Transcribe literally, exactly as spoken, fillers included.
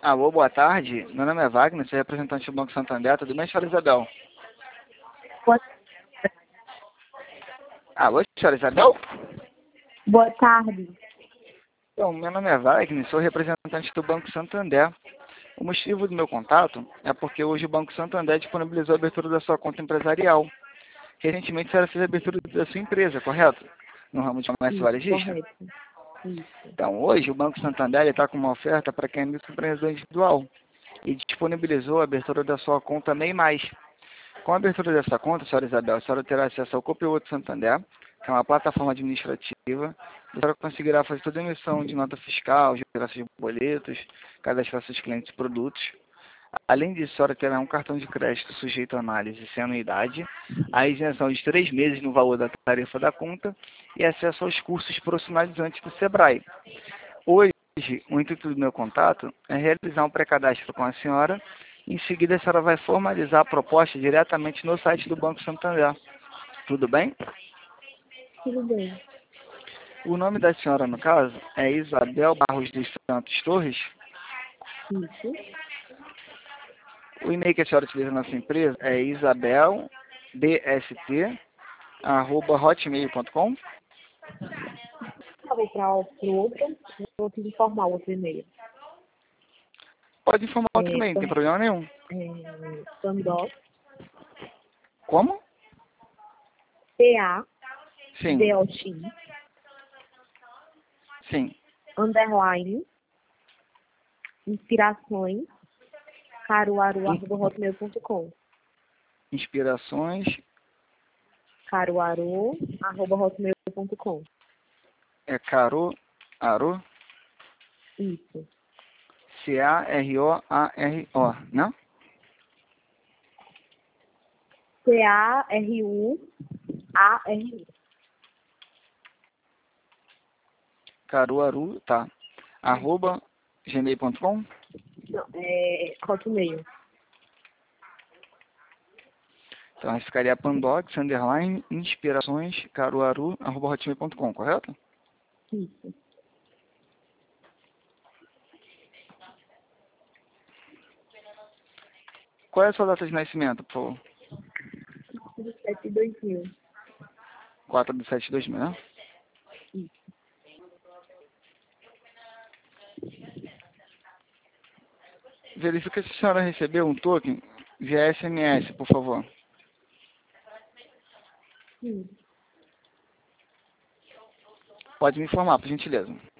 Alô, boa tarde. Meu nome é Wagner, sou representante do Banco Santander. Tudo bem, senhora Isabel? Boa, Alô, senhora Isabel? boa tarde. Então, meu nome é Wagner, sou representante do Banco Santander. O motivo do meu contato é porque hoje o Banco Santander disponibilizou a abertura da sua conta empresarial. Recentemente, a senhora fez a abertura da sua empresa, correto? No ramo de comércio Isso, varejista? correto. Isso. Então, hoje o Banco Santander está com uma oferta para quem é microempreendedor individual e disponibilizou a abertura da sua conta MEI Mais. Com a abertura dessa conta, senhora Isabel, a senhora terá acesso ao Copilot Santander, que é uma plataforma administrativa. A senhora conseguirá fazer toda a emissão de nota fiscal, geração de boletos, cadastrar seus clientes e produtos. Além disso, a senhora terá um cartão de crédito sujeito a análise sem anuidade, a isenção de três meses no valor da tarifa da conta e acesso aos cursos profissionalizantes do Sebrae. Hoje, o intuito do meu contato é realizar um pré-cadastro com a senhora. Em seguida, a senhora vai formalizar a proposta diretamente no site do Banco Santander. Tudo bem? Tudo bem. O nome da senhora, no caso, é Isabel Barros dos Santos Torres. Isso. O e-mail que a senhora utiliza na sua empresa é isabel b s t arroba hotmail ponto com. Falei para o outro, eu vou te informar o outro e-mail. Pode informar outro É, e-mail, não tem problema nenhum. é, Pandoc, Como? P A Sim, D O X, sim. underline, inspirações, caruaru, arroba hotmail ponto com. Inspirações, Caruaru, arroba hotmail ponto com. é Caro, Aro, Isso. C A R O A R O, não? C A R U A R U. Caruaru, tá. Arroba gmail ponto com. Não, é hotmail. Então, aí ficaria pandox, underline, inspirações, caruaru, arroba hotmail ponto com, correto? Isso. Qual é a sua data de nascimento, por favor? sete dois mil. quatro de sete de dois mil, né? Isso. Verifica se a senhora recebeu um token via S M S, por favor. Sim. Pode me informar, por gentileza.